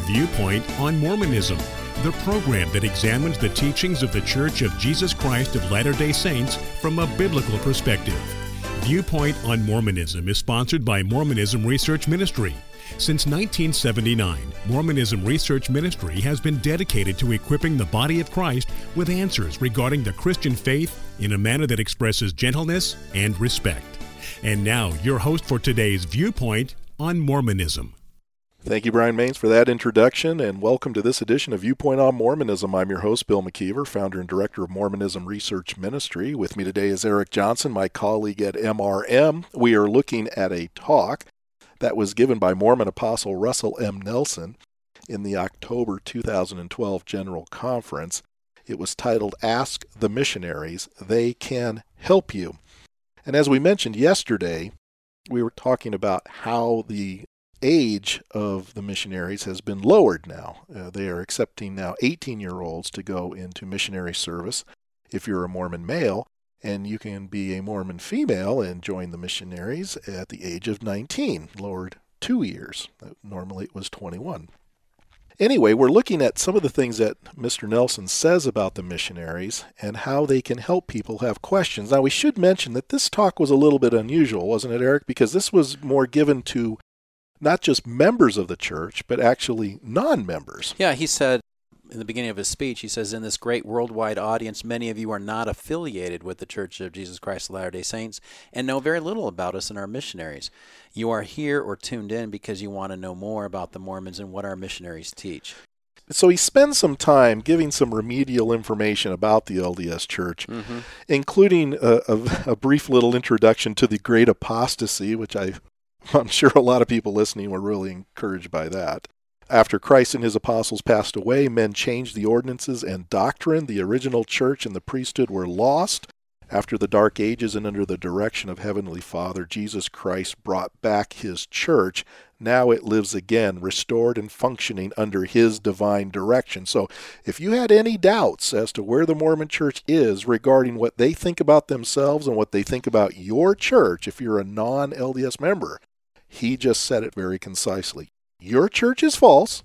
Viewpoint on Mormonism, the program that examines the teachings of the Church of Jesus Christ of Latter-day Saints from a biblical perspective. Viewpoint on Mormonism is sponsored by Mormonism Research Ministry. Since 1979, Mormonism Research Ministry has been dedicated to equipping the body of Christ with answers regarding the Christian faith in a manner that expresses gentleness and respect. And now, your host for today's Viewpoint on Mormonism. Thank you, Brian Maines, for that introduction, and welcome to this edition of Viewpoint on Mormonism. I'm your host, Bill McKeever, founder and director of Mormonism Research Ministry. With me today is Eric Johnson, my colleague at MRM. We are looking at a talk that was given by Mormon Apostle Russell M. Nelson in the October 2012 General Conference. It was titled, Ask the Missionaries, They Can Help You. And as we mentioned yesterday, we were talking about how the age of the missionaries has been lowered now. They are accepting now 18-year-olds to go into missionary service if you're a Mormon male, and you can be a Mormon female and join the missionaries at the age of 19, lowered 2 years. Normally it was 21. Anyway, we're looking at some of the things that Mr. Nelson says about the missionaries and how they can help people have questions. Now, we should mention that this talk was a little bit unusual, wasn't it, Eric? Because this was more given to not just members of the church, but actually non-members. Yeah, he said in the beginning of his speech, he says, in this great worldwide audience, many of you are not affiliated with the Church of Jesus Christ of Latter-day Saints and know very little about us and our missionaries. You are here or tuned in because you want to know more about the Mormons and what our missionaries teach. So he spends some time giving some remedial information about the LDS Church, including a brief little introduction to the Great Apostasy, which I'm sure a lot of people listening were really encouraged by that. After Christ and his apostles passed away, men changed the ordinances and doctrine. The original church and the priesthood were lost. After the Dark Ages and under the direction of Heavenly Father, Jesus Christ brought back his church. Now it lives again, restored and functioning under his divine direction. So if you had any doubts as to where the Mormon church is regarding what they think about themselves and what they think about your church, if you're a non-LDS member, he just said it very concisely. Your church is false,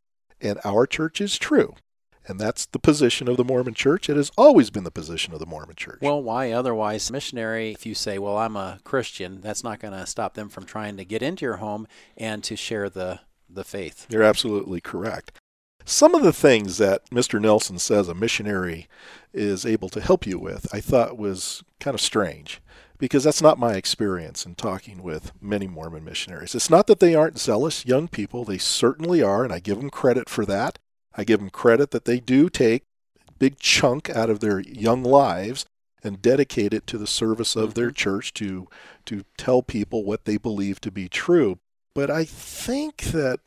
and our church is true. And that's the position of the Mormon church. It has always been the position of the Mormon church. Well, why otherwise? Missionary, if you say, well, I'm a Christian, that's not going to stop them from trying to get into your home and to share the faith. You're absolutely correct. Some of the things that Mr. Nelson says a missionary is able to help you with, I thought was kind of strange, because that's not my experience in talking with many Mormon missionaries. It's not that they aren't zealous young people. They certainly are, and I give them credit for that. I give them credit that they do take a big chunk out of their young lives and dedicate it to the service of their church to tell people what they believe to be true. But I think that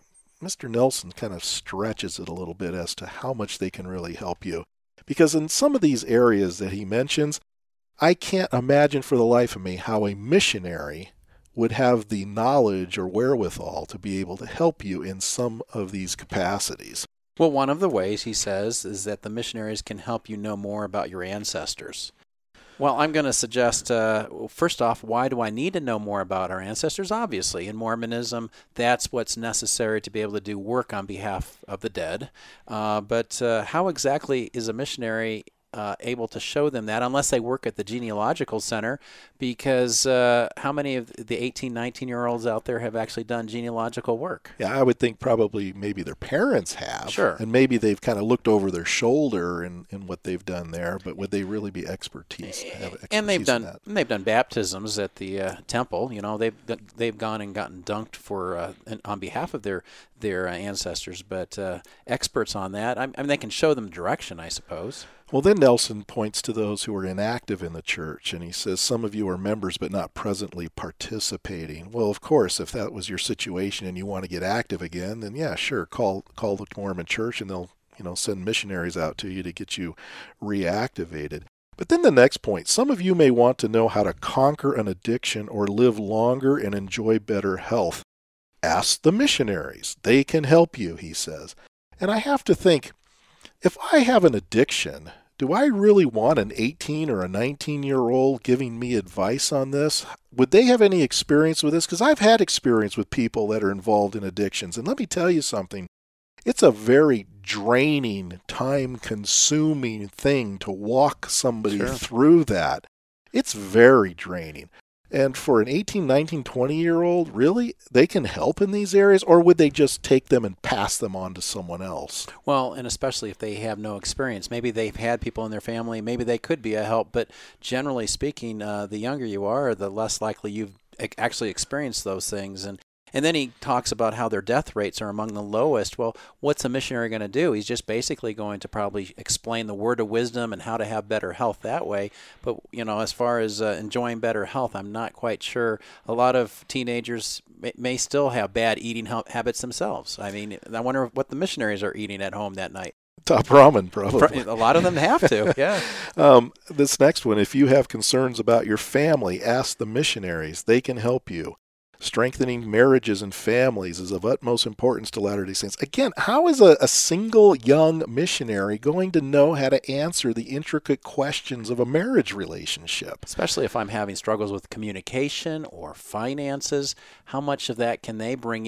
Mr. Nelson kind of stretches it a little bit as to how much they can really help you. Because in some of these areas that he mentions, I can't imagine for the life of me how a missionary would have the knowledge or wherewithal to be able to help you in some of these capacities. Well, one of the ways, he says, is that the missionaries can help you know more about your ancestors. Well, I'm going to suggest, first off, why do I need to know more about our ancestors? Obviously, in Mormonism, that's what's necessary to be able to do work on behalf of the dead. But how exactly is a missionary able to show them that, unless they work at the genealogical center? Because how many of the 18, 19-year-olds out there have actually done genealogical work? Yeah, I would think probably maybe their parents have. Sure. And maybe they've kind of looked over their shoulder in what they've done there, but would they really be expertise? And they've done baptisms at the temple. You know, they've gone and gotten dunked for on behalf of their ancestors, but experts on that, I mean, they can show them direction, I suppose. Well, then Nelson points to those who are inactive in the church, and he says, some of you are members but not presently participating. Well, of course, if that was your situation and you want to get active again, then yeah, sure, call the Mormon church and they'll send missionaries out to you to get you reactivated. But then the next point, some of you may want to know how to conquer an addiction or live longer and enjoy better health. Ask the missionaries. They can help you, he says. And I have to think, if I have an addiction, do I really want an 18 or a 19-year-old giving me advice on this? Would they have any experience with this? Because I've had experience with people that are involved in addictions. And let me tell you something. It's a very draining, time-consuming thing to walk somebody through that. It's very draining. And for an 18, 19, 20-year-old, really, they can help in these areas, or would they just take them and pass them on to someone else? Well, and especially if they have no experience. Maybe they've had people in their family. Maybe they could be a help. But generally speaking, the younger you are, the less likely you've actually experienced those things. And then he talks about how their death rates are among the lowest. Well, what's a missionary going to do? He's just basically going to probably explain the word of wisdom and how to have better health that way. But, as far as enjoying better health, I'm not quite sure. A lot of teenagers may still have bad eating habits themselves. I mean, I wonder what the missionaries are eating at home that night. Top ramen, probably. A lot of them have to, yeah. This next one, if you have concerns about your family, ask the missionaries. They can help you. Strengthening marriages and families is of utmost importance to Latter-day Saints. Again, how is a single young missionary going to know how to answer the intricate questions of a marriage relationship? Especially if I'm having struggles with communication or finances, how much of that can they bring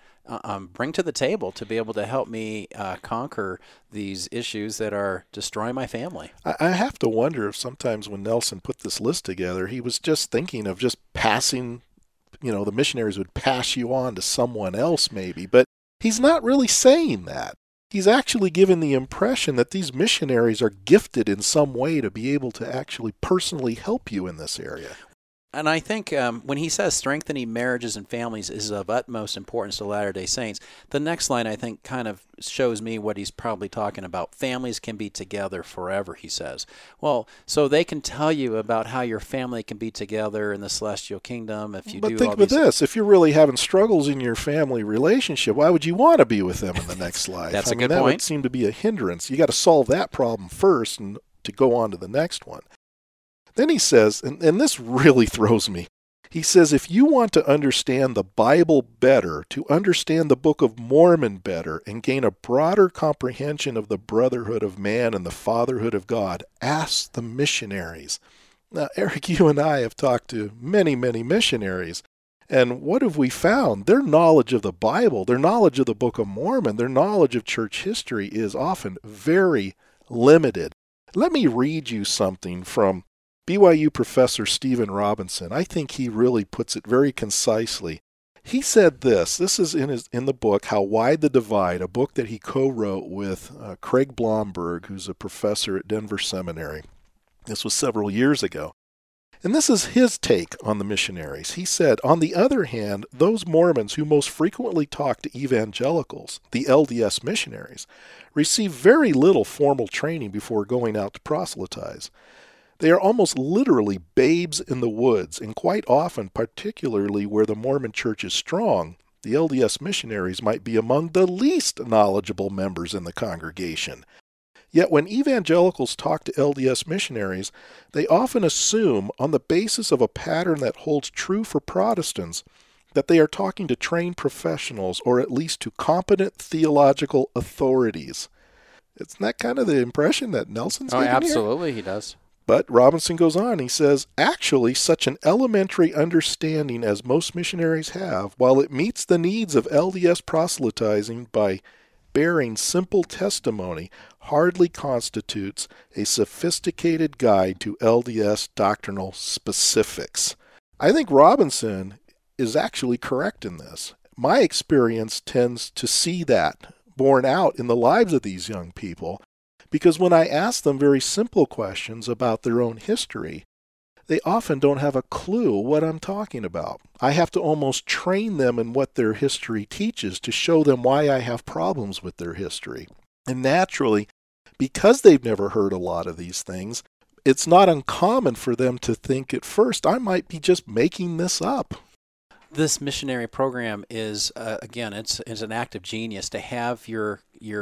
to the table to be able to help me conquer these issues that are destroying my family? I have to wonder if sometimes when Nelson put this list together, he was just thinking of just passing, the missionaries would pass you on to someone else maybe, but he's not really saying that. He's actually given the impression that these missionaries are gifted in some way to be able to actually personally help you in this area. And I think when he says strengthening marriages and families is of utmost importance to Latter-day Saints, the next line I think kind of shows me what he's probably talking about. Families can be together forever, he says. Well, so they can tell you about how your family can be together in the celestial kingdom if you do all these. But think of this. If you're really having struggles in your family relationship, why would you want to be with them in the next life? That's a good that point. Would seem to be a hindrance. You got to solve that problem first and to go on to the next one. Then he says, and this really throws me, he says, if you want to understand the Bible better, to understand the Book of Mormon better, and gain a broader comprehension of the brotherhood of man and the fatherhood of God, ask the missionaries. Now, Eric, you and I have talked to many, many missionaries, and what have we found? Their knowledge of the Bible, their knowledge of the Book of Mormon, their knowledge of church history is often very limited. Let me read you something from BYU professor Stephen Robinson. I think he really puts it very concisely. He said this is in the book, How Wide the Divide, a book that he co-wrote with Craig Blomberg, who's a professor at Denver Seminary. This was several years ago. And this is his take on the missionaries. He said, on the other hand, those Mormons who most frequently talk to evangelicals, the LDS missionaries, receive very little formal training before going out to proselytize. They are almost literally babes in the woods, and quite often, particularly where the Mormon Church is strong, the LDS missionaries might be among the least knowledgeable members in the congregation. Yet when evangelicals talk to LDS missionaries, they often assume, on the basis of a pattern that holds true for Protestants, that they are talking to trained professionals or at least to competent theological authorities. Isn't that kind of the impression that Nelson's getting here? Absolutely, he does. But Robinson goes on, he says, actually, such an elementary understanding as most missionaries have, while it meets the needs of LDS proselytizing by bearing simple testimony, hardly constitutes a sophisticated guide to LDS doctrinal specifics. I think Robinson is actually correct in this. My experience tends to see that borne out in the lives of these young people, because when I ask them very simple questions about their own history, they often don't have a clue what I'm talking about. I have to almost train them in what their history teaches to show them why I have problems with their history. And naturally, because they've never heard a lot of these things, it's not uncommon for them to think at first, I might be just making this up. This missionary program is, again, it's an act of genius to have your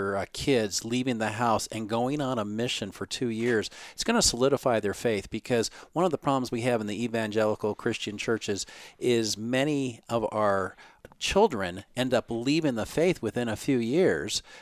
kids leaving the house and going on a mission for 2 years. It's going to solidify their faith, because one of the problems we have in the evangelical Christian churches is many of our children end up leaving the faith within a few years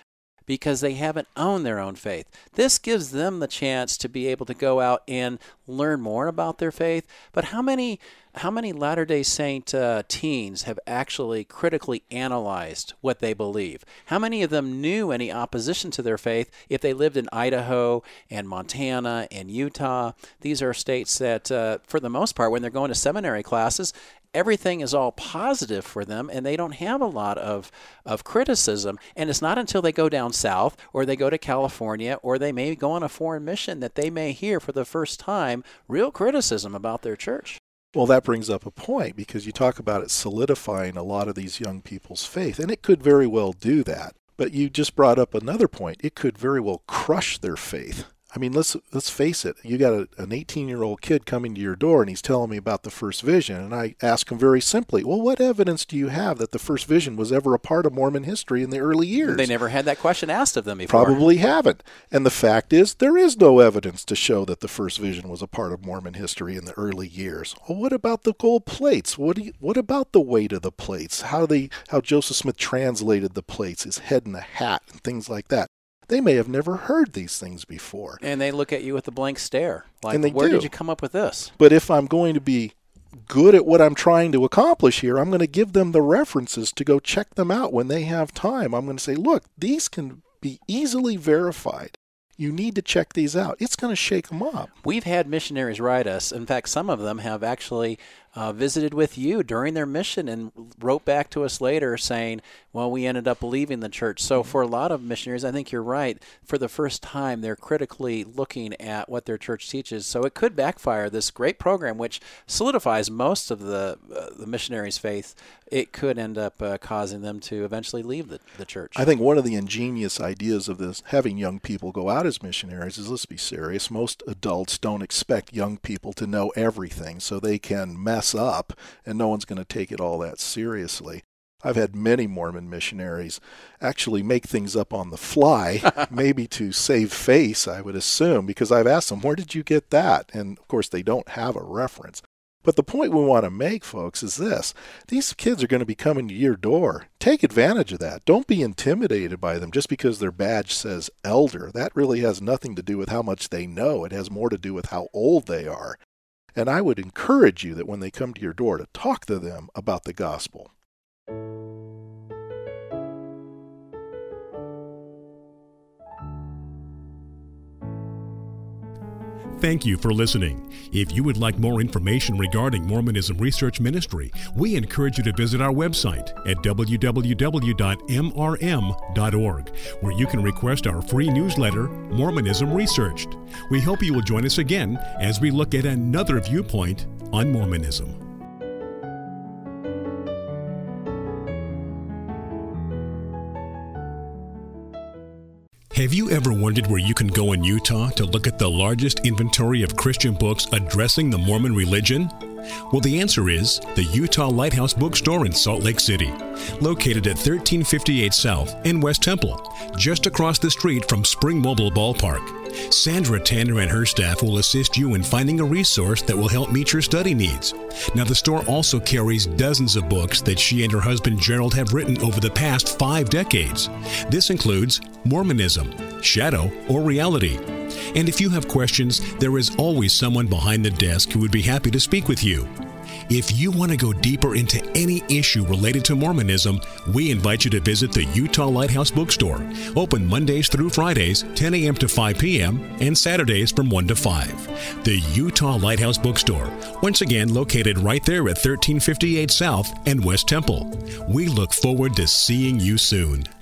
because they haven't owned their own faith. This gives them the chance to be able to go out and learn more about their faith. But how many Latter-day Saint teens have actually critically analyzed what they believe? How many of them knew any opposition to their faith if they lived in Idaho and Montana and Utah? These are states that, for the most part, when they're going to seminary classes, everything is all positive for them, and they don't have a lot of criticism. And it's not until they go down south or they go to California or they may go on a foreign mission that they may hear for the first time real criticism about their church. Well, that brings up a point, because you talk about it solidifying a lot of these young people's faith, and it could very well do that. But you just brought up another point. It could very well crush their faith. I mean, let's face it. You got an 18-year-old kid coming to your door, and he's telling me about the first vision. And I ask him very simply, well, what evidence do you have that the first vision was ever a part of Mormon history in the early years? They never had that question asked of them before. Probably haven't. And the fact is, there is no evidence to show that the first vision was a part of Mormon history in the early years. Well, what about the gold plates? What about the weight of the plates? How Joseph Smith translated the plates, his head in a hat, and things like that? They may have never heard these things before. And they look at you with a blank stare. Like, where did you come up with this? But if I'm going to be good at what I'm trying to accomplish here, I'm going to give them the references to go check them out when they have time. I'm going to say, look, these can be easily verified. You need to check these out. It's going to shake them up. We've had missionaries write us. In fact, some of them have actually visited with you during their mission and wrote back to us later saying, well, we ended up leaving the church. So for a lot of missionaries, I think you're right. For the first time, they're critically looking at what their church teaches. So it could backfire. This great program, which solidifies most of the missionaries' faith, it could end up causing them to eventually leave the church. I think one of the ingenious ideas of this, having young people go out as missionaries, is, let's be serious, most adults don't expect young people to know everything, so they can mess up, and no one's going to take it all that seriously. I've had many Mormon missionaries actually make things up on the fly, maybe to save face, I would assume, because I've asked them, where did you get that? And, of course, they don't have a reference. But the point we want to make, folks, is this. These kids are going to be coming to your door. Take advantage of that. Don't be intimidated by them just because their badge says elder. That really has nothing to do with how much they know. It has more to do with how old they are. And I would encourage you that when they come to your door to talk to them about the gospel. Thank you for listening. If you would like more information regarding Mormonism Research Ministry, we encourage you to visit our website at www.mrm.org, where you can request our free newsletter, Mormonism Researched. We hope you will join us again as we look at another viewpoint on Mormonism. Have you ever wondered where you can go in Utah to look at the largest inventory of Christian books addressing the Mormon religion? Well, the answer is the Utah Lighthouse Bookstore in Salt Lake City, located at 1358 South and West Temple, just across the street from Spring Mobile Ballpark. Sandra Tanner and her staff will assist you in finding a resource that will help meet your study needs. Now, the store also carries dozens of books that she and her husband Gerald have written over the past 5 decades. This includes Mormonism, Shadow, or Reality. And if you have questions, there is always someone behind the desk who would be happy to speak with you. If you want to go deeper into any issue related to Mormonism, we invite you to visit the Utah Lighthouse Bookstore, open Mondays through Fridays, 10 a.m. to 5 p.m., and Saturdays from 1 to 5. The Utah Lighthouse Bookstore, once again located right there at 1358 South and West Temple. We look forward to seeing you soon.